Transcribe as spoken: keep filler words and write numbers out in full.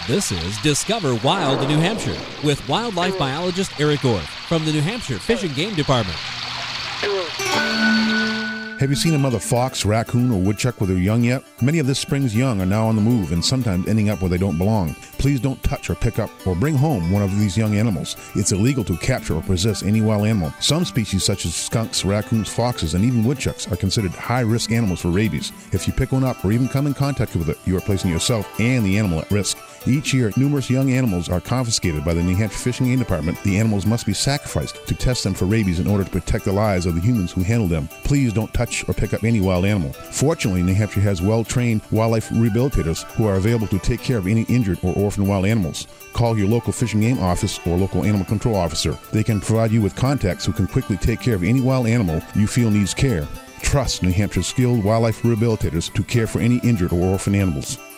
This is Discover Wild in New Hampshire with wildlife biologist Eric Orff from the New Hampshire Fish and Game Department. Have you seen a mother fox, raccoon, or woodchuck with their young yet? Many of this spring's young are now on the move and sometimes ending up where they don't belong. Please don't touch or pick up or bring home one of these young animals. It's illegal to capture or possess any wild animal. Some species such as skunks, raccoons, foxes, and even woodchucks are considered high-risk animals for rabies. If you pick one up or even come in contact with it, you are placing yourself and the animal at risk. Each year, numerous young animals are confiscated by the New Hampshire Fish and Game Department. The animals must be sacrificed to test them for rabies in order to protect the lives of the humans who handle them. Please don't touch or pick up any wild animal. Fortunately, New Hampshire has well-trained wildlife rehabilitators who are available to take care of any injured or orphaned wild animals. Call your local Fish and Game office or local animal control officer. They can provide you with contacts who can quickly take care of any wild animal you feel needs care. Trust New Hampshire's skilled wildlife rehabilitators to care for any injured or orphaned animals.